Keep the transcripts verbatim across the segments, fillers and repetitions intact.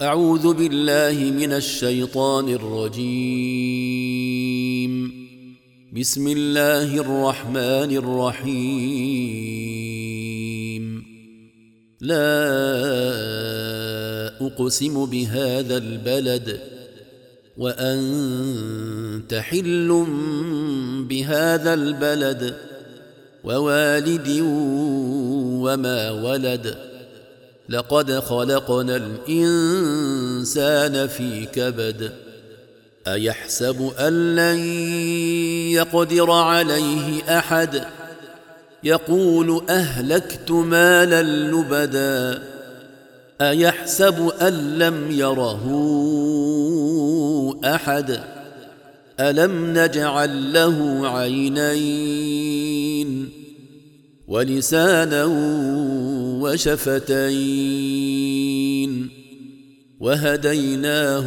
أعوذ بالله من الشيطان الرجيم. بسم الله الرحمن الرحيم. لا أقسم بهذا البلد وأنت حل بهذا البلد ووالد وما ولد لقد خلقنا الإنسان في كبد أيحسب أن لن يقدر عليه أحد يقول أهلكت مالا لبدا أيحسب أن لم يره أحد ألم نجعل له عينين ولسانا وشفتين وهديناه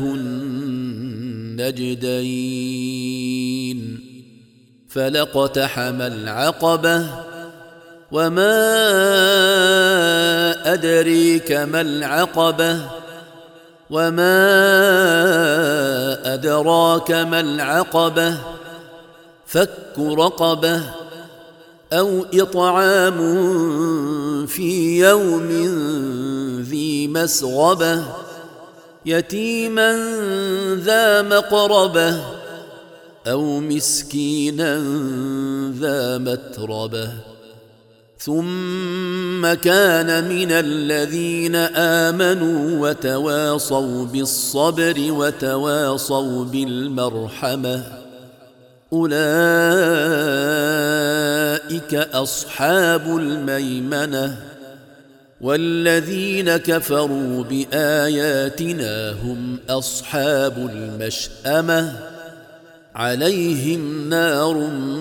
النجدين فلاقتحم العقبة وما أدريك ما العقبة وما أدراك ما العقبة فك رقبة أو إطعام في يوم ذي مسغبة يتيما ذا مقربة أو مسكينا ذا متربة ثم كان من الذين آمنوا وتواصوا بالصبر وتواصوا بالمرحمة أولئك أصحاب الميمنة والذين كفروا بآياتنا هم أصحاب المشأمة عليهم نار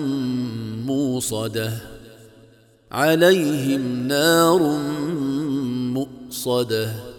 موصدة عليهم نار مؤصدة